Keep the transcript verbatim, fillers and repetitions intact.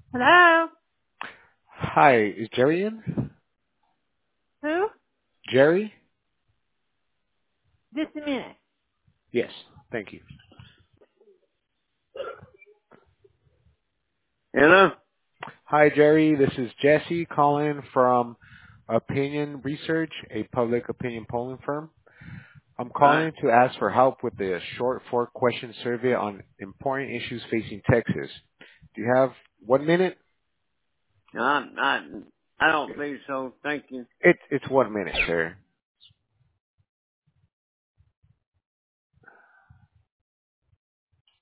Hello? Hi, is Jerry in? Who? Jerry? Just a minute. Yes, thank you. Hello? Hi, Jerry. This is Jesse calling from Opinion Research, a public opinion polling firm. I'm Right. calling to ask for help with the short four-question survey on important issues facing Texas. Do you have one minute? I, I, I don't think so. Thank you. It, it's one minute, sir.